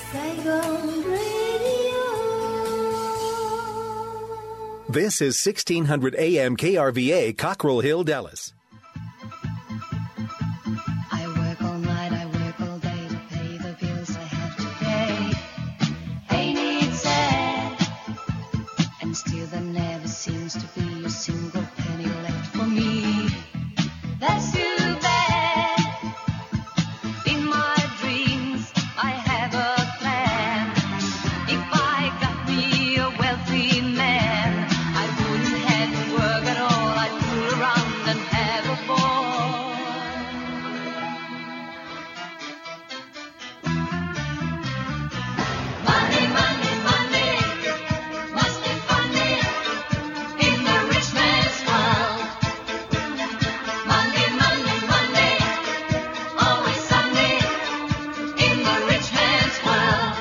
Saigon Radio. This is 1600 AM KRVA, Cockrell Hill, Dallas. I work all night, I work all day to pay the bills I have to pay. Ain't it sad? And still there never seems to be a single penny left for me. That's too bad. In my dreams, I have a plan. If I got me a wealthy man, I wouldn't have to work at all. I'd fool around and have a ball. Money, money, money, must be funny in the rich man's world. Money, money, money, always sunny in the rich man's world.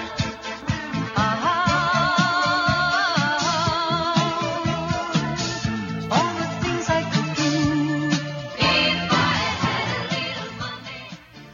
All the things I could do if I had a little money.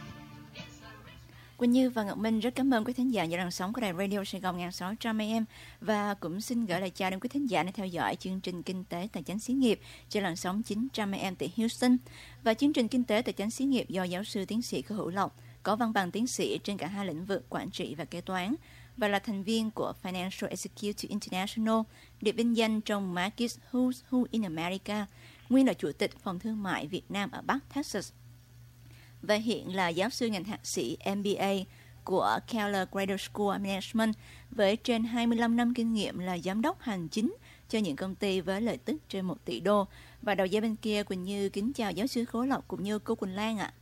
Quỳnh Như và Ngọc Minh rất cảm ơn quý thính giả những làn sóng của đài Radio Sài Gòn 1600 AM và cũng xin gửi lời chào đến quý thính giả đang theo dõi chương trình Kinh tế Tài chính Xí nghiệp trên làn sóng 900 AM tại Houston. Và chương trình Kinh tế Tài chính Xí nghiệp do giáo sư tiến sĩ Cơ Hữu Lộc có văn bằng tiến sĩ trên cả hai lĩnh vực quản trị và kế toán và là thành viên của Financial Executive International, được vinh danh trong Markets Who's Who in America, nguyên là chủ tịch phòng thương mại Việt Nam ở Bắc Texas và hiện là giáo sư ngành thạc sĩ MBA của Keller Graduate School of Management với trên 25 năm kinh nghiệm là giám đốc hành chính cho những công ty với lợi tức trên 1 tỷ đô. Và đầu dây bên kia, Quỳnh Như kính chào giáo sư Khối Lộc cũng như cô Quỳnh Lan ạ.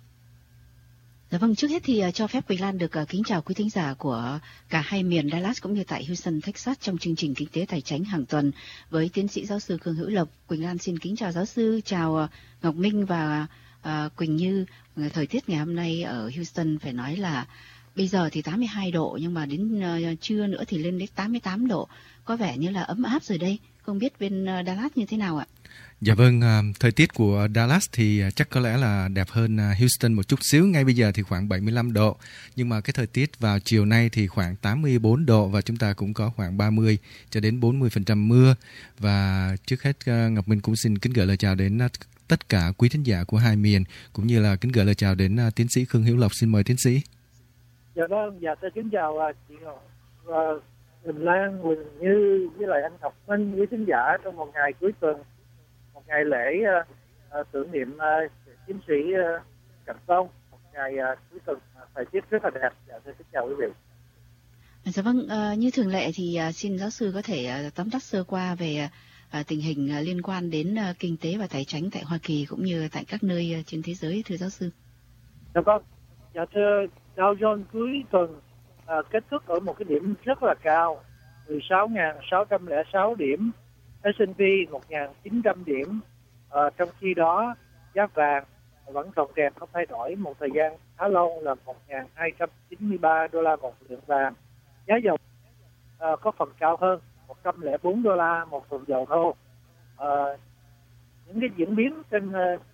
Dạ vâng, trước hết thì cho phép Quỳnh Lan được kính chào quý thính giả của cả hai miền Dallas cũng như tại Houston, Texas trong chương trình Kinh tế Tài chính hàng tuần với tiến sĩ giáo sư Khương Hữu Lộc. Quỳnh Lan xin kính chào giáo sư, chào Ngọc Minh và Quỳnh Như. Thời tiết ngày hôm nay ở Houston phải nói là bây giờ thì 82 độ nhưng mà đến trưa nữa thì lên đến 88 độ. Có vẻ như là ấm áp rồi đây. Không biết bên Dallas như thế nào ạ? Dạ vâng, thời tiết của Dallas thì chắc có lẽ là đẹp hơn Houston một chút xíu. Ngay bây giờ thì khoảng 75 độ. Nhưng mà cái thời tiết vào chiều nay thì khoảng 84 độ và chúng ta cũng có khoảng 30 cho đến 40% mưa. Và trước hết Ngọc Minh cũng xin kính gửi lời chào đến tất cả quý thính giả của hai miền cũng như là kính gửi lời chào đến tiến sĩ Khương Hữu Lộc. Xin mời tiến sĩ. Dạ vâng, dạ tôi kính chào chị Ngọc Quỳnh Lan, Quỳnh Như với lại anh Ngọc Minh, quý thính giả trong một ngày cuối tuần, một ngày lễ tưởng niệm chiến sĩ Cảnh Công, một ngày cuối tuần thời tiết rất là đẹp. Dạ tôi kính chào quý vị. Dạ vâng, như thường lệ thì xin giáo sư có thể tóm tắt sơ qua về tình hình liên quan đến kinh tế và tài chính tại Hoa Kỳ cũng như tại các nơi trên thế giới, thưa giáo sư. Dạ vâng, dạ thưa, Dow Jones cuối tuần kết thúc ở một cái điểm rất là cao, 16.606 điểm, S&P 1.900 điểm. Trong khi đó giá vàng vẫn còn kèm không thay đổi một thời gian khá lâu là 1.293 đô la một lượng vàng. Giá dầu có phần cao hơn, 104 đô la một thùng dầu thô. Những cái diễn biến trên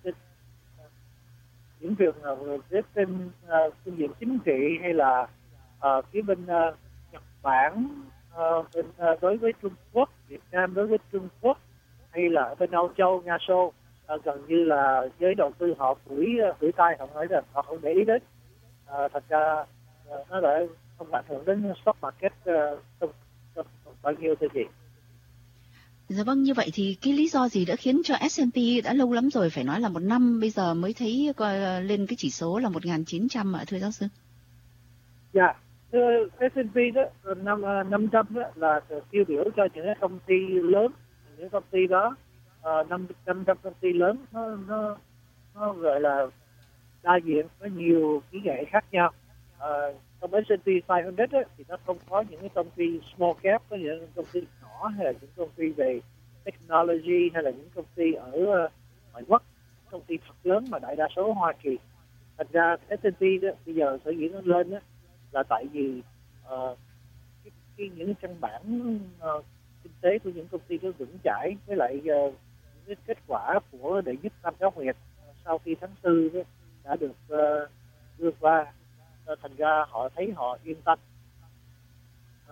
những trường trên phương diện chính trị hay là phía bên Nhật Bản bên đối với Trung Quốc, Việt Nam đối với Trung Quốc hay là ở bên Âu Châu, Nga Xô, gần như là giới đầu tư họ phủi tay, họ nói rằng họ không để ý đến. Thật ra nó đã không ảnh hưởng đến stock market không bao nhiêu thưa chị. Dạ vâng, như vậy thì cái lý do gì đã khiến cho S&P đã lâu lắm rồi, phải nói là một năm bây giờ mới thấy lên cái chỉ số là 1.900 ạ, thưa giáo sư? Dạ, thưa S&P đó, 500 đó là tiêu biểu cho những cái công ty lớn, những công ty đó 500 công ty lớn nó gọi là đa diện, có nhiều kỹ nghệ khác nhau. Trong S&P 500 ấy, thì nó không có những cái công ty small cap, có những công ty nhỏ hay là những công ty về technology hay là những công ty ở ngoại quốc, công ty thật lớn mà đại đa số Hoa Kỳ. Thành ra S&P đó, bây giờ sở dĩ nó lên đó, là tại vì những căn bản kinh tế của những công ty nó vững chãi, với lại những cái kết quả của đệ nhất Tam Cá Nguyệt sau khi tháng 4 đã được đưa qua. Thành ra họ thấy họ yên tâm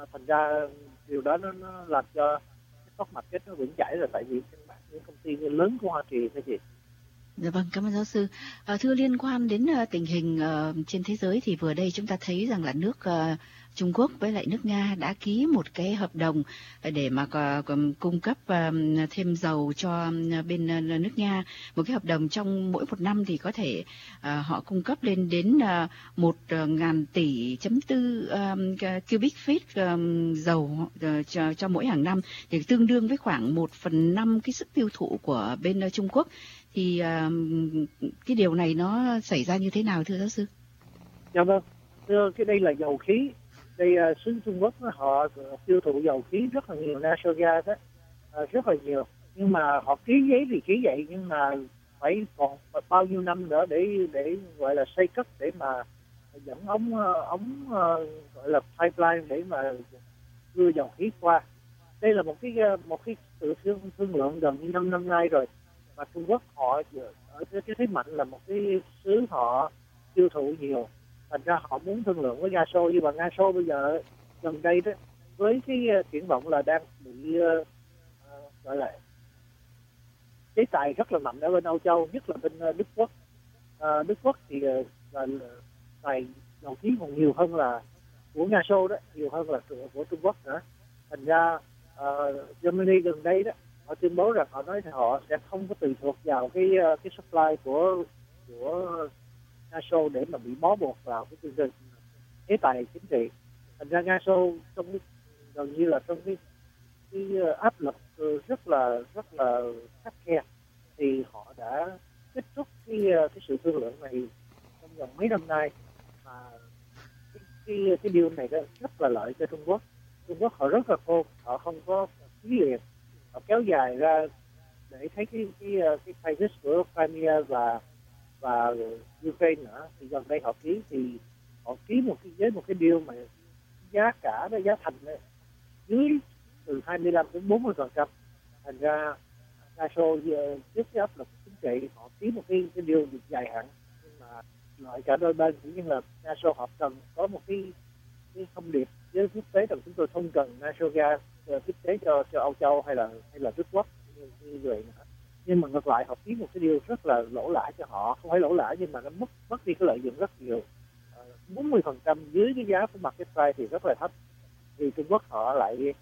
Thành ra điều đó nó làm cho cái stock market nó vững chãi, là tại vì những công ty lớn của Hoa Kỳ thôi chị. Dạ vâng, cảm ơn giáo sư. Thưa, liên quan đến tình hình trên thế giới thì vừa đây chúng ta thấy rằng là nước Trung Quốc với lại nước Nga đã ký một cái hợp đồng để mà cung cấp thêm dầu cho bên nước Nga. Một cái hợp đồng trong mỗi một năm thì có thể họ cung cấp lên đến 1.000 tỷ chấm 4 cubic feet dầu cho mỗi hàng năm, thì tương đương với khoảng 1/5 cái sức tiêu thụ của bên Trung Quốc. Thì cái điều này nó xảy ra như thế nào thưa giáo sư? Dạ vâng, thưa, cái đây là dầu khí. Đây xứ Trung Quốc họ tiêu thụ dầu khí rất là nhiều, natural gas đó, rất là nhiều. Nhưng mà họ ký giấy thì ký vậy, nhưng mà phải còn bao nhiêu năm nữa để gọi là xây cất, để mà dẫn ống gọi là pipeline để mà đưa dầu khí qua. Đây là một cái sự thương lượng gần như 5 năm nay rồi. Mà Trung Quốc họ ở cái thế mạnh là một cái xứ họ tiêu thụ nhiều, thành ra họ muốn thương lượng với Nga Xô. Nhưng mà Nga Xô bây giờ gần đây đó, với cái triển vọng là đang bị gọi là chế tài rất là mạnh ở bên Âu Châu, nhất là bên Đức Quốc. Đức Quốc thì là tài dầu khí còn nhiều hơn là của Nga Xô đó, nhiều hơn là của Trung Quốc nữa. Thành ra Germany gần đây đó, họ tuyên bố rằng họ nói họ sẽ không có tùy thuộc vào cái supply của Nga Xô để mà bị bó buộc vào cái chương trình chế tài chính trị. Thành ra Nga Xô trong gần như là trong cái áp lực rất là khắt khe, thì họ đã kết thúc cái sự thương lượng này trong vòng mấy năm nay. Mà cái điều này đó rất là lợi cho Trung Quốc. Trung Quốc họ rất là khôn, họ không có ký liền, họ kéo dài ra để thấy cái crisis của Crimea và Ukraine nữa. Thì gần đây họ ký một cái deal mà giá cả đó, giá thành đó, dưới từ 25 đến 40%. Thành ra Nga Xô trước cái áp lực chính trị họ ký một cái deal dài hạn, nhưng mà lợi cả đôi bên. Cũng như là Nga Xô họ cần có một cái thông điệp với quốc tế rằng chúng tôi không cần natural gas tiếp tế cho Âu Châu hay là Đức Quốc như vậy nữa. Nhưng mà ngược lại họ ký một cái điều rất là lỗ lãi cho họ, không phải lỗ lãi nhưng mà nó mất đi cái lợi nhuận rất nhiều. 40% dưới cái giá của market price thì rất là thấp. Vì Trung Quốc họ lại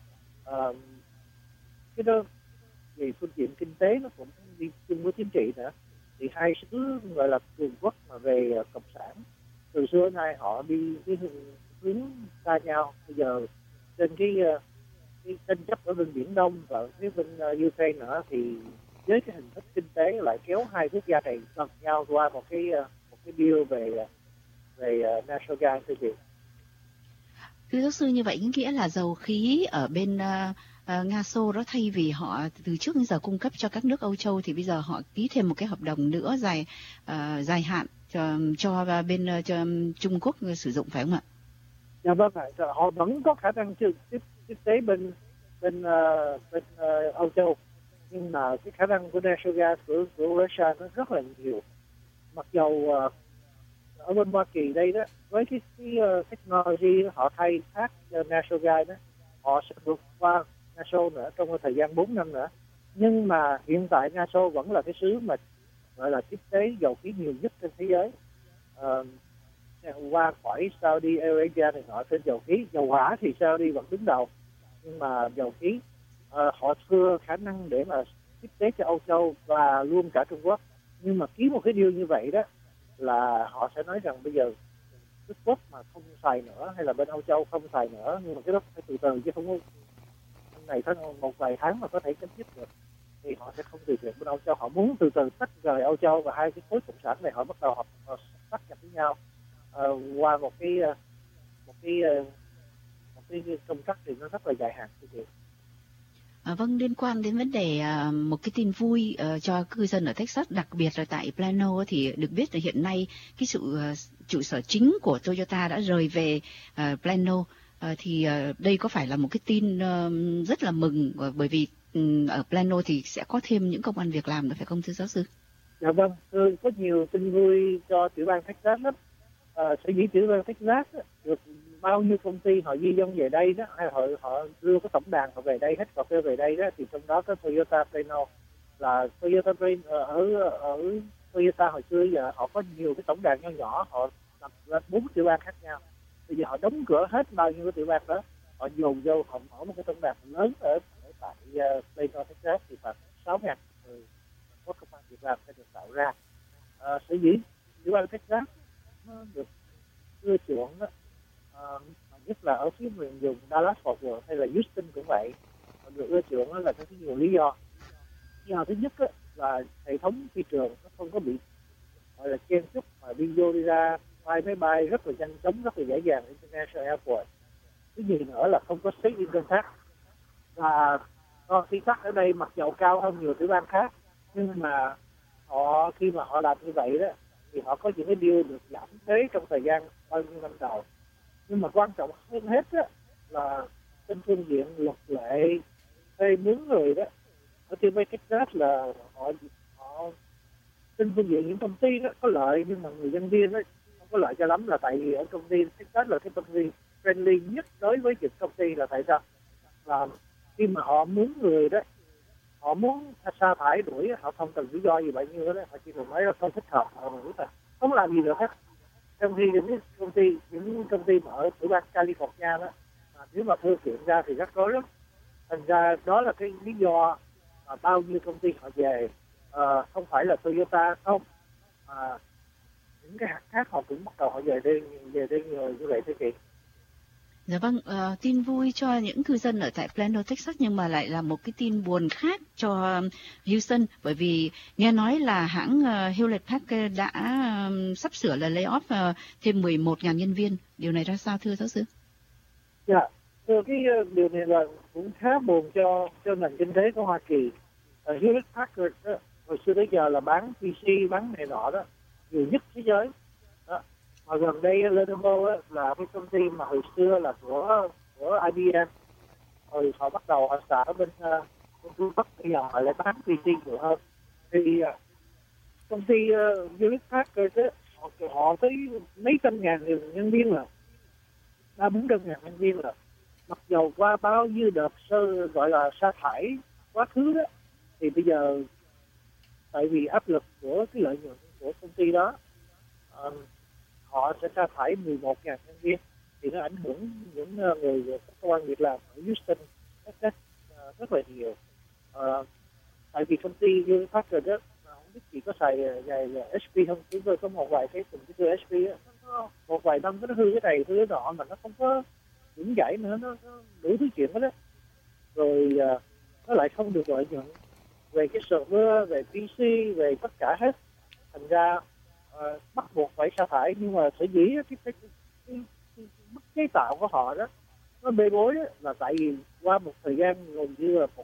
cái đó về phương diện kinh tế nó cũng đi chung với chính trị nữa. Thì hai xứ gọi là cường quốc mà về cộng sản từ xưa đến nay họ đi cái hướng xa nhau. Bây giờ trên cái tranh chấp ở bên Biển Đông và phía bên Ukraine nữa, thì với cái hình thức kinh tế lại kéo hai quốc gia này gần nhau qua một cái deal về natural gas thưa chị. Thưa giáo sư, như vậy nghĩa là dầu khí ở bên Nga Xô đó, thay vì họ từ trước đến giờ cung cấp cho các nước Âu Châu thì bây giờ họ ký thêm một cái hợp đồng nữa dài hạn cho bên cho Trung Quốc sử dụng, phải không ạ? Dạ vâng ạ, họ vẫn có khả năng tiếp tế bên Âu Châu, nhưng mà cái khả năng của natural gas của Russia nó rất là nhiều. Mặc dầu ở bên Hoa Kỳ đây đó, với cái technology họ thay thác natural gas đó, họ sẽ vượt qua Nga Xô nữa trong thời gian 4 năm nữa. Nhưng mà hiện tại Nga Xô vẫn là cái xứ mà gọi là tiếp tế dầu khí nhiều nhất trên thế giới. Qua khỏi Saudi Arabia thì họ trên dầu khí, dầu hỏa thì Saudi vẫn đứng đầu, nhưng mà dầu khí họ thưa khả năng để mà tiếp tế cho Âu Châu và luôn cả Trung Quốc. Nhưng mà ký một cái deal như vậy đó là họ sẽ nói rằng bây giờ Đức Quốc mà không xài nữa hay là bên Âu Châu không xài nữa, nhưng mà cái đó phải từ từ chứ không có này có một vài tháng mà có thể chấm dứt được, thì họ sẽ không từ từ bên Âu Châu. Họ muốn từ từ tách rời Âu Châu và hai cái khối cộng sản này họ bắt đầu họ sát nhập với nhau qua một cái công tác thì nó rất là dài hạn. Vâng, liên quan đến vấn đề một cái tin vui cho cư dân ở Texas, đặc biệt là tại Plano, thì được biết là hiện nay cái sự trụ sở chính của Toyota đã rời về Plano. Thì đây có phải là một cái tin rất là mừng, bởi vì ở Plano thì sẽ có thêm những công ăn việc làm nữa, phải không thưa giáo sư? Dạ vâng, có nhiều tin vui cho tiểu bang Texas lắm. Sở dĩ tiểu bang Texas được bao nhiêu công ty họ di dân về đây đó, hay họ đưa cái tổng đàn họ về đây, hết cà phê về đây đó, thì trong đó có Toyota Plano, là Toyota Plano ở Toyota hồi xưa giờ họ có nhiều cái tổng đàn nhỏ nhỏ, họ lập ra 4 tiểu bang khác nhau. Bây giờ họ đóng cửa hết bao nhiêu cái tiểu bang đó, họ dồn vô họ mở một cái tổng đàn lớn ở tại Plano, Texas, thì khoảng 6.000 người có công ăn việc làm sẽ được tạo ra. Sở dĩ tiểu bang Texas nó được ưa chuộng đó, nhất là ở phía miền vùng Dallas Fort Worth hay là Houston cũng vậy, họ được ưa chuộng đó là có nhiều lý do. Lý do thứ nhất đó, là hệ thống phi trường nó không có bị gọi là chen chúc, mà đi vô đi ra bay máy bay rất là nhanh chóng, rất là dễ dàng. International Airport. Cái gì nữa là không có state income tax, và khi tax ở đây mặc dầu cao hơn nhiều tiểu bang khác, nhưng mà khi mà họ làm như vậy đó thì họ có những cái deal được giảm thuế trong thời gian bao nhiêu năm đầu. Nhưng mà quan trọng hơn hết đó là trên phương diện luật lệ thuê mướn người đó, ở trên mấy Texas là họ trên phương diện những công ty đó có lợi, nhưng mà người nhân viên đó không có lợi cho lắm, là tại vì ở công ty Texas là cái công ty friendly nhất đối với những công ty. Là tại sao? Là khi mà họ mướn người đó, họ muốn sa thải đuổi, họ không cần lý do gì bao nhiêu đó, họ chỉ cần nói là không thích hợp, họ đuổi thôi, không làm gì được hết. Trong khi những công ty mà ở tiểu bang California đó, nếu mà thư kiện ra thì rất rối lắm. Thành ra đó là cái lý do mà bao nhiêu công ty họ về, không phải là Toyota không, những cái hãng khác họ cũng bắt đầu họ về đây nhiều như vậy thưa chị. Dạ vâng, tin vui cho những cư dân ở tại Plano, Texas, nhưng mà lại là một cái tin buồn khác cho Houston, bởi vì nghe nói là hãng Hewlett Packard đã sắp sửa là lay off thêm 11.000 nhân viên. Điều này ra sao thưa giáo sư? Dạ, thưa cái điều này là cũng khá buồn cho nền kinh tế của Hoa Kỳ. Hewlett Packard đó, hồi xưa tới giờ là bán PC, bán này nọ đó, nhiều nhất thế giới. Đó. Mà gần đây Lenovo là cái công ty mà hồi xưa là của IBM, rồi họ bắt đầu họ xả ở bên phương Bắc, bây giờ họ lại bán PC nhiều hơn. Thì công ty Hewlett Packard họ tới mấy trăm ngàn nhân viên là 300-400 ngàn nhân viên là, mặc dầu qua bao nhiêu đợt gọi là sa thải quá khứ đó, thì bây giờ tại vì áp lực của cái lợi nhuận của công ty đó, họ sẽ sa thải 11.000 nhân viên, thì nó ảnh hưởng những người có công ăn việc làm ở Houston, Texas rất là nhiều. Tại vì công ty Hewlett Packard đó, không biết chị có xài HP không? Chúng tôi có một vài cái computer HP đó, một vài năm nó hư cái này hư cái nọ mà nó không có vững chãi nữa, nó đủ thứ chuyện hết đó. Rồi nó lại không được lợi nhuận về cái server, về PC, về tất cả hết. Thành ra bắt buộc phải sa thải, nhưng mà sở dĩ cái mức chế tạo của họ đó nó bê bối đó, là tại vì qua một thời gian gần như là một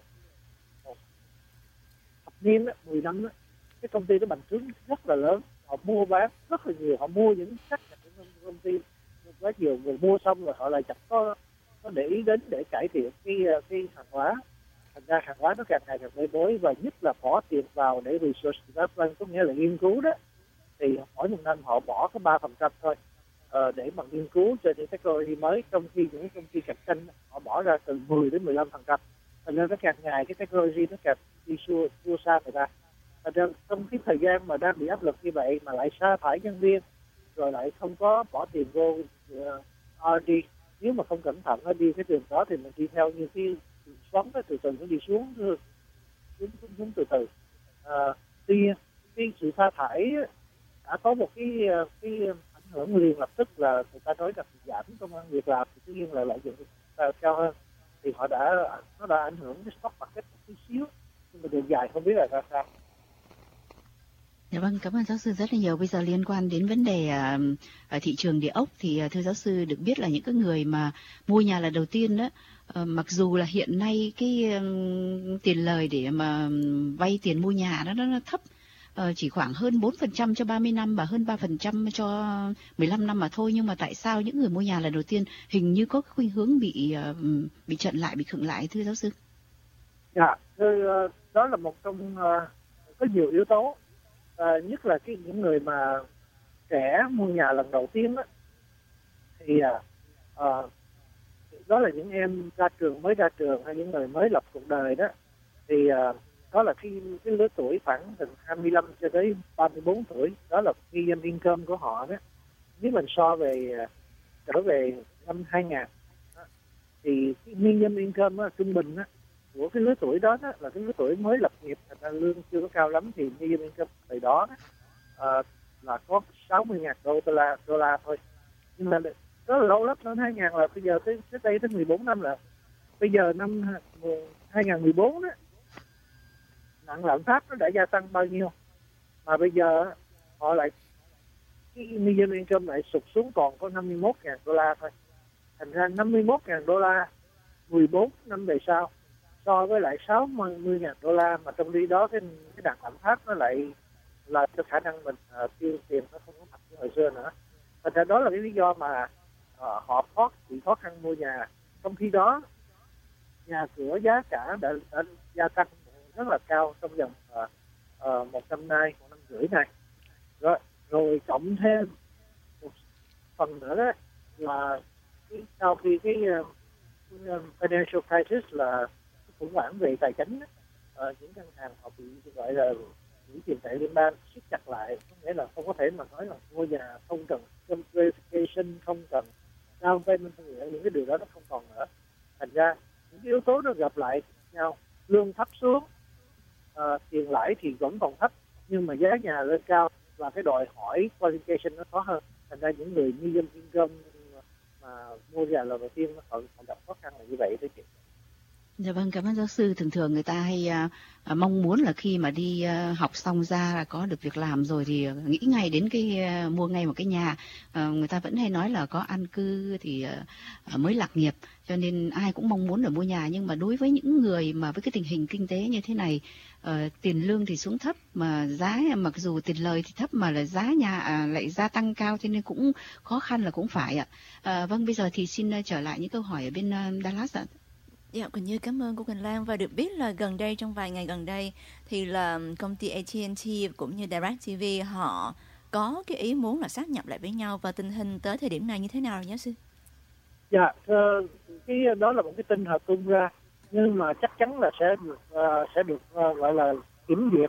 thập niên đó, 10 năm đó, cái công ty nó bành trướng rất là lớn, họ mua bán rất là nhiều, họ mua những sách của công ty quá nhiều, người mua xong rồi họ lại chẳng có để ý đến để cải thiện cái hàng hóa. Thành ra hàng hóa nó càng ngày càng bê bối, và nhất là bỏ tiền vào để research development, có nghĩa là nghiên cứu đó, thì mỗi một năm họ bỏ có 3% thôi để mà nghiên cứu cho những technology mới, trong khi những công ty cạnh tranh họ bỏ ra từ 10 đến 15%. Thành ra nó càng ngày cái technology nó càng đi xua xa người ta. Thành ra trong cái thời gian mà đang bị áp lực như vậy mà lại sa thải nhân viên, rồi lại không có bỏ tiền vô R&D, nếu mà không cẩn thận nó đi cái đường đó thì mình đi theo như cái xoắn đó, từ từ nó đi xuống từ từ. Tuy nhiên cái sự sa thải đã có một cái ảnh hưởng liền lập tức là người ta nói rằng giảm công ăn việc làm, thì tự nhiên là lợi nhuận cao hơn, thì nó đã ảnh hưởng cái stock market một chút xíu, nhưng mà đường dài không biết là ra sao. Dạ vâng, cảm ơn giáo sư rất là nhiều. Bây giờ liên quan đến vấn đề ở thị trường địa ốc thì thưa giáo sư được biết là những cái người mà mua nhà lần đầu tiên đó, mặc dù là hiện nay cái tiền lời để mà vay tiền mua nhà đó nó thấp, chỉ khoảng hơn 4% cho 30 năm và hơn 3% cho 15 năm mà thôi, nhưng mà tại sao những người mua nhà lần đầu tiên hình như có cái khuynh hướng bị chậm lại, bị khựng lại thưa giáo sư? Dạ, đó là một trong có nhiều yếu tố. Nhất là những người mà trẻ mua nhà lần đầu tiên đó, thì Đó là những em mới ra trường hay những người mới lập cuộc đời đó, thì đó là cái lứa tuổi khoảng từ 25 cho tới 34 tuổi, đó là median income của họ đó. Nếu mình trở về năm 2000 thì cái median income đó, trung bình đó, của cái lứa tuổi đó, là cái lứa tuổi mới lập nghiệp, thành ra lương chưa có cao lắm, thì median income thời đó là có 60.000 đô la thôi. Nhưng mà rất là lâu lắm, năm 2000 là bây giờ tới đây tới 14 năm rồi. Bây giờ năm 2014 đó, nặng lạm phát nó đã gia tăng bao nhiêu, mà bây giờ họ lại cái median income lại sụt xuống còn có 51.000 đô la thôi. Thành ra 51.000 đô la 14 năm về sau so với lại 60.000 đô la, mà trong khi đó cái đàn lạm phát nó lại là cho khả năng mình tiêu tiền nó không có mạnh như hồi xưa nữa. Thành ra đó là cái lý do mà họ bị khó khăn mua nhà. Trong khi đó nhà cửa giá cả đã gia tăng rất là cao trong vòng một năm rưỡi này. Rồi cộng thêm một phần nữa đó là sau khi cái financial crisis là khủng hoảng về tài chính, những ngân hàng họ bị gọi là quỹ tiền tệ liên bang siết chặt lại, có nghĩa là không có thể mà nói là mua nhà không cần verification, không cần down payment, những cái điều đó nó không còn nữa. Thành ra những cái yếu tố nó gặp lại nhau, lương thấp xuống, tiền lãi thì vẫn còn thấp, nhưng mà giá nhà lên cao và cái đòi hỏi qualification nó khó hơn. Thành ra những người medium income mà mua nhà lần đầu tiên họ gặp khó khăn là như vậy đấy chị. Dạ vâng, cảm ơn giáo sư. Thường thường người ta hay mong muốn là khi mà đi học xong ra là có được việc làm rồi thì nghĩ ngay đến cái mua ngay một cái nhà. Người ta vẫn hay nói là có an cư thì mới lạc nghiệp, cho nên ai cũng mong muốn là mua nhà. Nhưng mà đối với những người mà với cái tình hình kinh tế như thế này, tiền lương thì xuống thấp mà giá mặc dù tiền lời thì thấp mà là giá nhà lại gia tăng cao, cho nên cũng khó khăn là cũng phải ạ. Vâng, bây giờ thì xin trở lại những câu hỏi ở bên Dallas ạ. Dạ, Quỳnh Như cảm ơn cô Quỳnh Lan. Và được biết là gần đây, trong vài ngày gần đây thì là công ty AT&T cũng như DirecTV họ có cái ý muốn là sát nhập lại với nhau, và tình hình tới thời điểm này như thế nào rồi giáo sư? Dạ, cái đó là một cái tin họ tung ra, nhưng mà chắc chắn là sẽ được gọi là kiểm duyệt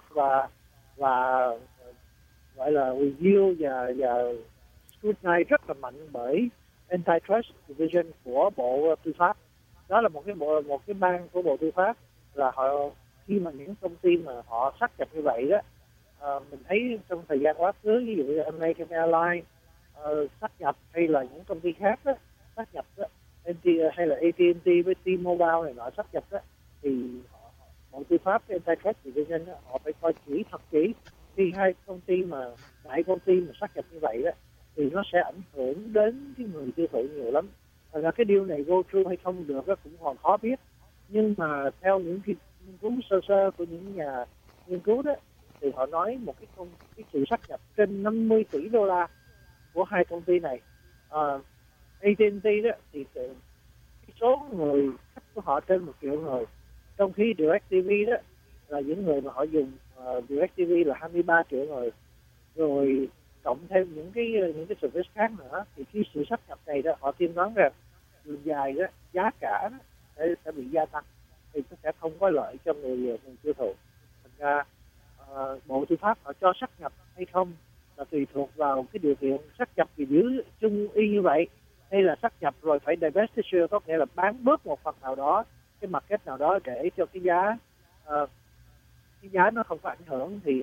và gọi là review và scrutiny rất là mạnh bởi Antitrust Division của Bộ Tư pháp. Đó là một cái ban của Bộ Tư pháp, là họ khi mà những công ty mà họ sát nhập như vậy đó, mình thấy trong thời gian quá khứ, ví dụ như American Airlines sát nhập, hay là những công ty khác đó sát nhập đó, hay là AT&T với T-Mobile này nọ sát nhập đó, thì Bộ Tư pháp với Antitrust Division đó, họ phải coi thật kỹ khi hai công ty mà đại công ty mà sát nhập như vậy đó, thì nó sẽ ảnh hưởng đến cái người tiêu thụ nhiều lắm. Thật ra cái điều này go through hay không được cũng còn khó biết, nhưng mà theo những nghiên cứu sơ của những nhà nghiên cứu đó, thì họ nói một cái sự sát nhập trên 50 tỷ đô la của hai công ty này. AT&T đó thì cái số người khách của họ trên 1 triệu người, trong khi DirecTV đó là những người mà họ dùng DirecTV là 23 triệu người, rồi cộng thêm những cái service khác nữa, thì khi sự sát nhập này đó họ tiên đoán rằng đường dài đó giá cả đó sẽ bị gia tăng, thì nó sẽ không có lợi cho người tiêu thụ. Thành ra Bộ Tư pháp họ cho sát nhập hay không là tùy thuộc vào cái điều kiện sát nhập thì giữ chung y như vậy, hay là sát nhập rồi phải divestiture, có nghĩa là bán bớt một phần nào đó, cái market nào đó, để cho cái giá nó không có ảnh hưởng. Thì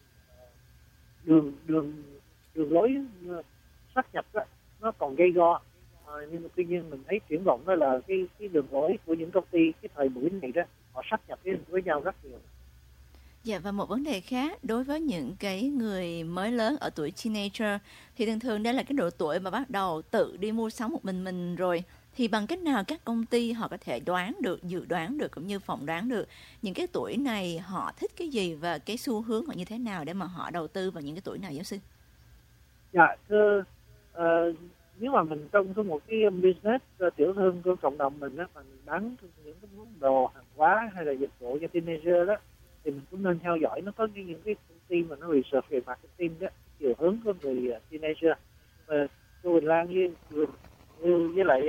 đường lối sát nhập đó, nó còn gây go, nhưng mà tuy nhiên mình thấy triển vọng đó là cái đường lối của những công ty cái thời buổi này đó, họ sát nhập với nhau rất nhiều. Dạ, và một vấn đề khác, đối với những cái người mới lớn ở tuổi teenager thì thường thường đây là cái độ tuổi mà bắt đầu tự đi mua sắm một mình rồi, thì bằng cách nào các công ty họ có thể dự đoán được cũng như phỏng đoán được những cái tuổi này họ thích cái gì và cái xu hướng họ như thế nào để mà họ đầu tư vào những cái tuổi này giáo sư? Dạ, thưa, nếu mà mình trong một cái business tiểu thương của cộng đồng mình đó, mình bán những cái món đồ hàng hóa hay là dịch vụ cho teenager đó, thì mình cũng nên theo dõi nó có những cái công ty mà nó research về marketing đó, chiều hướng của người teenager. Và cô Quỳnh Lan với với lại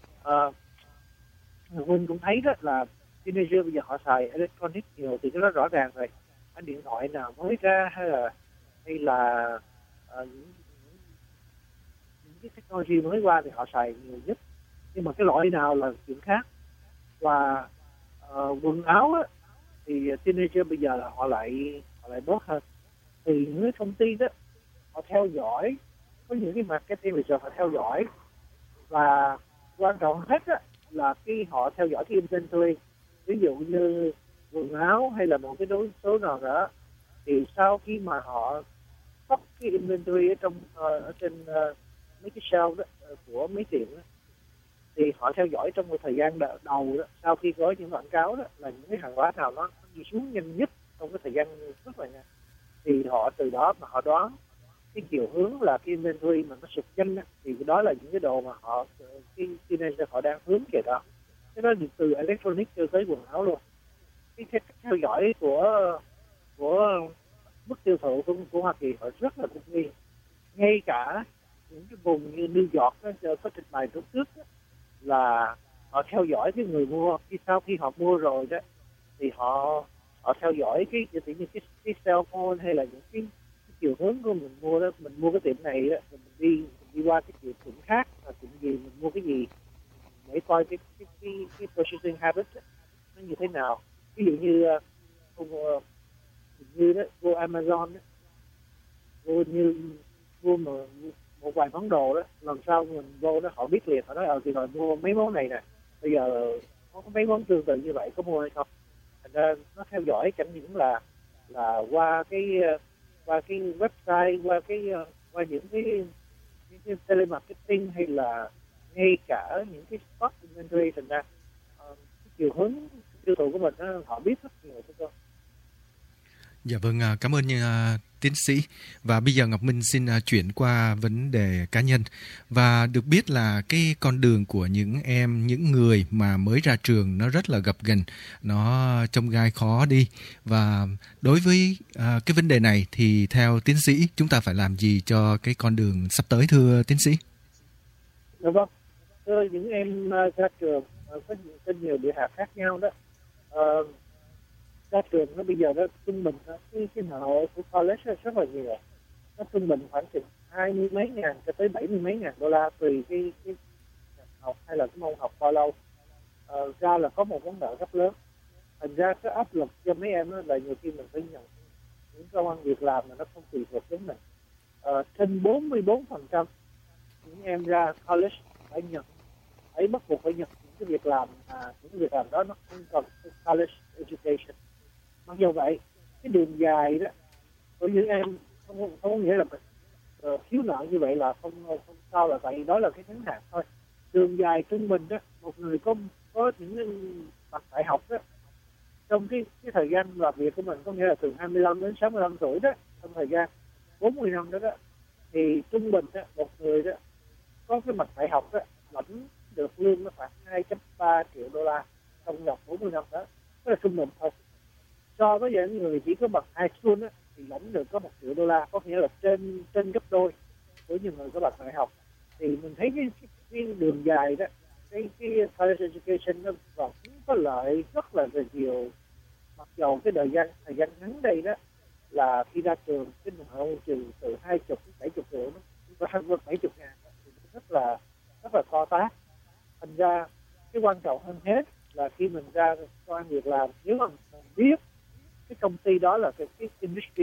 Huynh cũng thấy đó là teenager bây giờ họ xài electronic nhiều thì cái đó rõ ràng rồi. Cái điện thoại nào mới ra hay là những cái technology mới qua thì họ xài nhiều nhất. Nhưng mà cái loại nào là chuyện khác. Và quần áo á, thì teenager bây giờ là họ lại bớt hơn. Thì những cái công ty đó họ theo dõi, có những cái marketing bây giờ họ theo dõi, và quan trọng hết á, là khi họ theo dõi cái inventory, ví dụ như quần áo hay là một cái đối số nào đó, thì sau khi mà họ stock cái inventory ở trên mấy cái shelf đó, của mấy tiệm đó, thì họ theo dõi trong một thời gian đầu đó, sau khi có những quảng cáo đó, là những cái hàng hóa nào nó đi xuống nhanh nhất trong cái thời gian rất là nhanh, thì họ từ đó mà họ đoán cái chiều hướng là cái inventory mà nó sụt nhanh đó, thì đó là những cái đồ mà cái teenager họ đang hướng về đó. Cái đó từ electronic cho tới quần áo luôn. Cái theo dõi của mức tiêu thụ của Hoa Kỳ họ rất là tinh vi. Ngay cả những cái vùng như New York đó, có trình bày lúc trước đó, là họ theo dõi cái người mua, sau khi họ mua rồi đó thì họ theo dõi cái cell phone hay là những cái chiều hướng của mình mua đó, mình mua cái tiệm này đó, mình đi qua cái tiệm khác, và tiệm gì mình mua cái gì, để coi cái purchasing habit đó, nó như thế nào. Ví dụ như đó, vô Amazon đó, mua một vài món đồ đó, lần sau mình vô đó họ biết liền, họ nói thì rồi mua mấy món này nè, bây giờ có mấy món tương tự như vậy có mua hay không. Thành ra nó theo dõi chẳng những là qua cái website, qua những cái telemarketing, hay là ngay cả những cái stock inventory. Thành ra cái chiều hướng tiêu thụ của mình họ biết rất nhiều thôi. Dạ vâng, cảm ơn tiến sĩ. Và bây giờ Ngọc Minh xin chuyển qua vấn đề cá nhân. Và được biết là cái con đường của những người mà mới ra trường nó rất là gập ghềnh, nó trông gai khó đi. Và đối với cái vấn đề này thì theo tiến sĩ chúng ta phải làm gì cho cái con đường sắp tới, thưa tiến sĩ? Dạ vâng, thưa những em ra trường có nhiều địa hạt khác nhau đó. Ra trường nó bây giờ nó trung bình cái nợ của college rất là nhiều, nó trung bình khoảng chừng 20 mấy ngàn cho tới 70 mấy ngàn đô la tùy cái học hay là cái môn học bao lâu. Ra là có một món nợ rất lớn. Thành ra cái áp lực cho mấy em là nhiều khi mình phải nhận những công ăn việc làm mà nó không phù hợp với mình. Trên 44% những em ra college phải bắt buộc phải nhận những cái việc làm đó nó không cần college education. Mặc dù vậy, cái đường dài đó của những em không có nghĩa là thiếu nợ như vậy là không sao, là tại đó là cái ngắn hạn thôi. Đường dài trung bình đó, một người có những bằng đại học đó, trong cái thời gian làm việc của mình, có nghĩa là từ 25 đến 65 tuổi đó, trong thời gian 40 năm đó, thì trung bình đó, một người đó có cái bằng đại học đó lãnh được lương nó khoảng 2.3 triệu đô la trong vòng 40 năm đó. Đó là trung bình thôi. So với những người chỉ có bằng high school á, thì lãnh được có 1 triệu đô la, có nghĩa là trên gấp đôi của những người có bằng đại học. Thì mình thấy cái đường dài đó, cái college education nó vẫn có lợi rất là nhiều. Mặc dù cái thời gian ngắn đây đó là khi ra trường cái nợ trừ từ 20 đến 70 triệu nó hơn 70 ngàn, thì rất là to tát. Thành ra cái quan trọng hơn hết là khi mình ra công ăn việc làm, nếu mà mình biết cái công ty đó là cái industry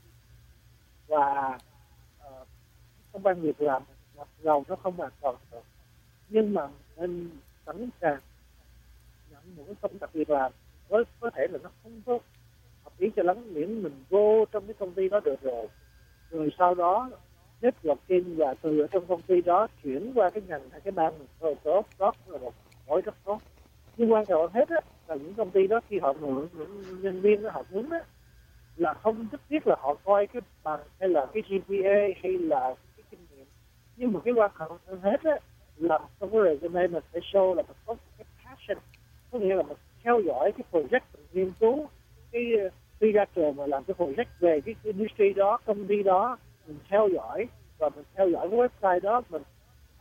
và công ăn việc làm mặc dầu nó không hoàn toàn được, nhưng mà nên sẵn sàng nhận một cái công việc làm có thể là nó không có hợp lý cho lắm, miễn mình vô trong cái công ty đó được rồi sau đó networking và từ ở trong công ty đó chuyển qua cái ngành hay cái bang mình tốt, đó là một mối rất tốt. Nhưng quan trọng hết á là những công ty đó khi họ mượn những nhân viên đó, họ muốn á là không nhất thiết là họ coi cái bằng hay là cái GPA hay là cái kinh nghiệm, nhưng mà cái quan trọng hơn hết á là trong cái resume mình phải show là mình có cái passion, có nghĩa là mình theo dõi cái project, mình nghiên cứu cái khi ra trường mà làm cái project về cái industry đó, công ty đó, mình theo dõi và mình theo dõi cái website đó, mình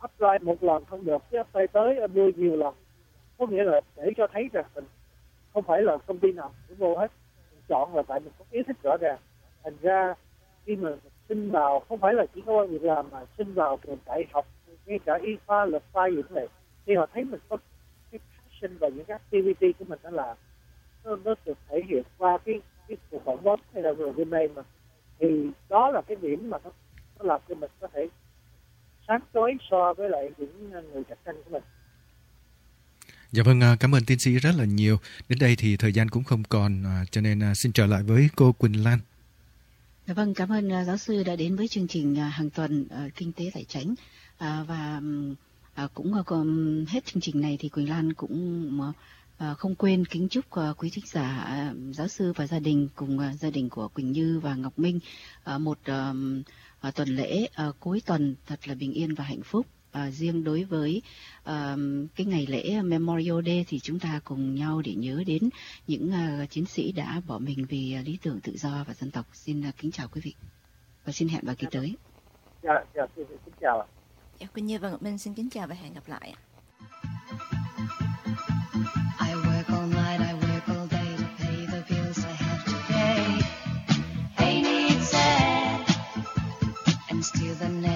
apply một lần không được, chứ apply tới đưa nhiều lần. Có nghĩa là để cho thấy rằng mình không phải là công ty nào cũng vô hết, mình chọn là tại mình có ý thích rõ ràng. Thành ra khi mà xin vào không phải là chỉ có việc làm, mà xin vào trường đại học, ngay cả y khoa, luật khoa gì cũng vậy, khi họ thấy mình có cái passion và những cái activity của mình đã làm, nó được thể hiện qua cái cuộc phỏng vấn hay là resume mà, thì đó là cái điểm mà nó làm cho mình có thể sáng chói so với lại những người cạnh tranh của mình. Dạ vâng, cảm ơn tiến sĩ rất là nhiều. Đến đây thì thời gian cũng không còn, cho nên xin trở lại với cô Quỳnh Lan. Dạ vâng, cảm ơn giáo sư đã đến với chương trình hàng tuần Kinh tế Tài Chánh. Và cũng hết chương trình này thì Quỳnh Lan cũng không quên kính chúc quý thính giả, giáo sư và gia đình cùng gia đình của Quỳnh Như và Ngọc Minh một tuần lễ cuối tuần thật là bình yên và hạnh phúc. Riêng đối với cái ngày lễ Memorial Day thì chúng ta cùng nhau để nhớ đến những chiến sĩ đã bỏ mình vì lý tưởng tự do và dân tộc. Xin kính chào quý vị và xin hẹn vào kỳ tới. Dạ, xin chào. Dạ, Quỳnh Như và Ngọc Minh xin kính chào và hẹn gặp lại. I work all night, I work all day to pay the bills I have to pay. Ain't it sad? And still the